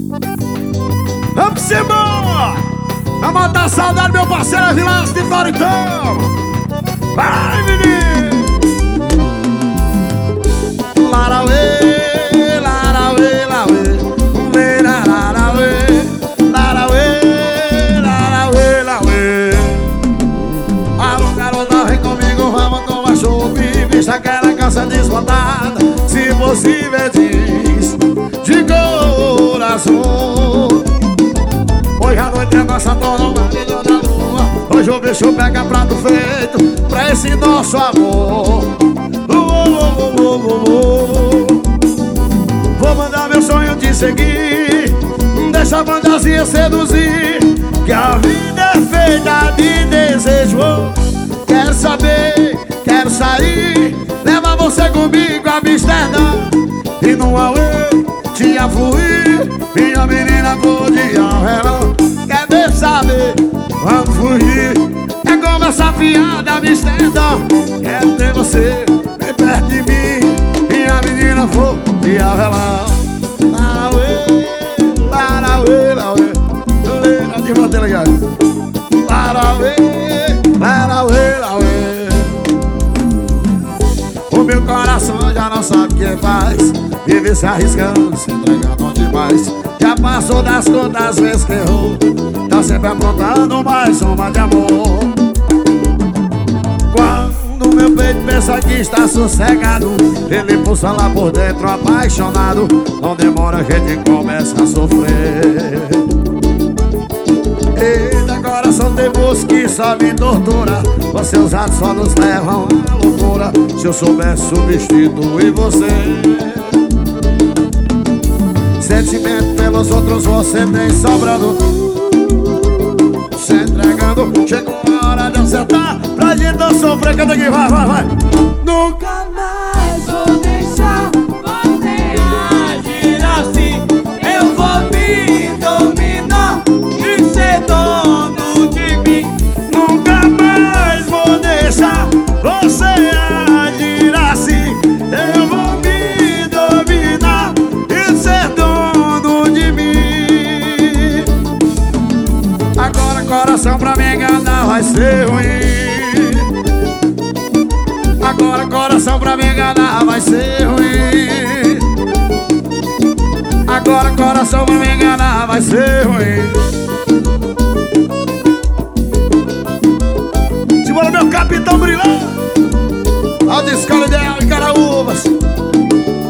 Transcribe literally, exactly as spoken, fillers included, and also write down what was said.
Vamos embora! Vamos matar saudade, meu parceiro Vilas de Floritão! Vai, menino! Larauê, larauê, larauê, larauê, larauê, larauê, larauê. Alô, garota, vem comigo, vamos tomar chopp. Vista aquela calça desbotada, se possível diz de coração. Hoje a noite é nossa, tô no marinho da lua. Hoje o bicho pega prato feito pra esse nosso amor. uh, uh, uh, uh, uh. Vou mandar meu sonho te seguir, deixa a fantasia seduzir, que a vida é feita de desejo. Quero saber, quero sair, leva você comigo a Amsterdã. E no Huawei te afluir, minha menina cor de alverão. Quer ver, saber, vamos fugir, é conversa fiada, Amsterdã. Quero ter você bem perto de mim, minha menina flor de alverão. Larauê, larauê, larauê, larauê, de manter ligado. Larauê, larauê, larauê. O meu coração já não sabe o que faz, vive se arriscando, se entregando demais. Já passou das contas as vezes que errou, tá sempre aprontando mais uma de amor. Quando meu peito pensa que está sossegado, ele pulsa lá por dentro apaixonado. Não demora, a gente começa a sofrer. Eita, coração teimoso que só me tortura, os seus atos só nos levam à loucura. Se eu soubesse substituir você, sentimento pelos outros você tem sobrando, se entregando. Chegou a hora de acertar pra gente não sofrer. Canta aqui, vai, vai, vai. Nunca mais vou deixar você agir assim. Eu vou me dominar e ser dono de mim. Nunca mais vou deixar você agir assim. Eu vou me dominar e ser dono de mim. Agora coração pra me enganar vai ser ruim. Agora coração pra me enganar vai ser ruim. Agora coração pra me enganar vai ser ruim. Simbora, meu capitão brilhante, a escola ideal em Caraúbas.